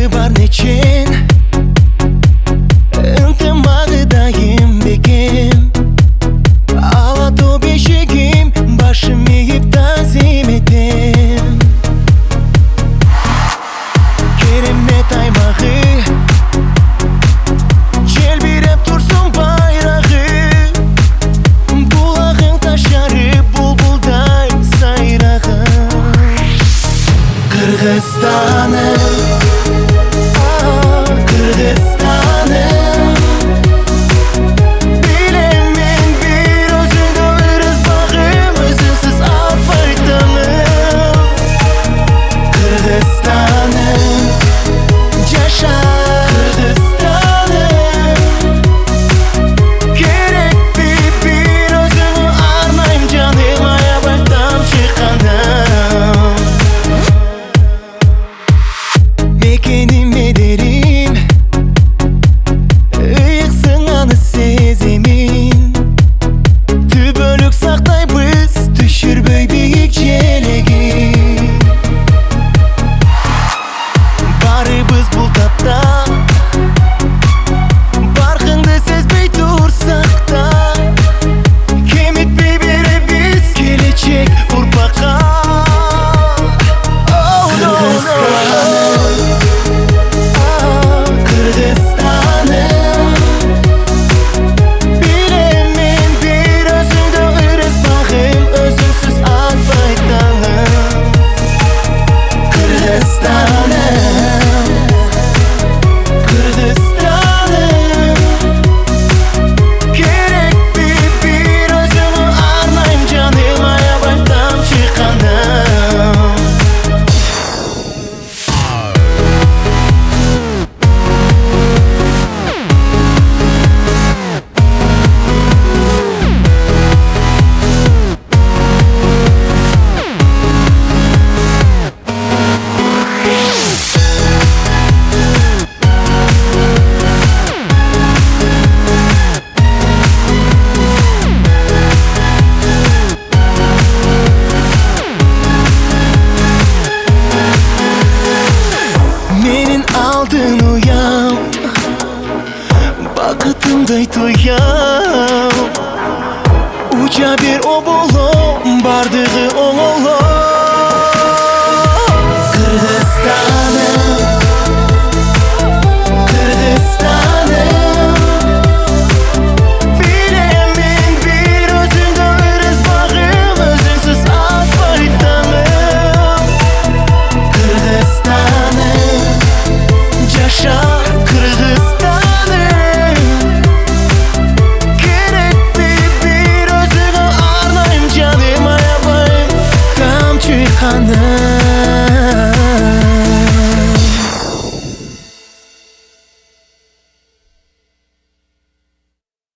Ынтымағы бар нечен, ынтымағы дайым бекем. Алату бешегім, башым егіп тазим етем. Керемет аймағы, желбиреп тұрсын байрағы. Бұлағың ташарып, бұлбұлдай сайрағың. Кыргызстаным, Кыргызстаным, билем мен бир өзіңді ырыс бағым, өзіңсіз атпай таңым. Кыргызстаным, жаша Кыргызстаным, керек бир өзіңі арнайым жаным, аябай тамшы қаным. Мекенім едерім, ұйықсың аны сеземін. Түбөлік сақтай біз, түшірбөй биік желегін. Барыбыз бұл тапта, барқыңды сезбей тұрсақ та. Кем етпей бере біз, келечек ұрпаққа. Кыргызстаным, билем мен бир өзіңді ырыс бағым, өзіңсіз атпай таңым. Кыргызстаным, Кыргызстаным, керек бир өзіңі арнайым жаным, аябай тамшы қаным. Менің алтын ұям, бақытымдай тоям. Уча бер оболом, бардығы оңолом. Кыргызстаным, Кыргызстаным, билем мен бир өзіңді ырыс бағым, өзіңсіз атпай таңым. Кыргызстаным, жаша Кыргызстаным, керек бир өзіңі арнайым жаным, аябай тамшы қаным.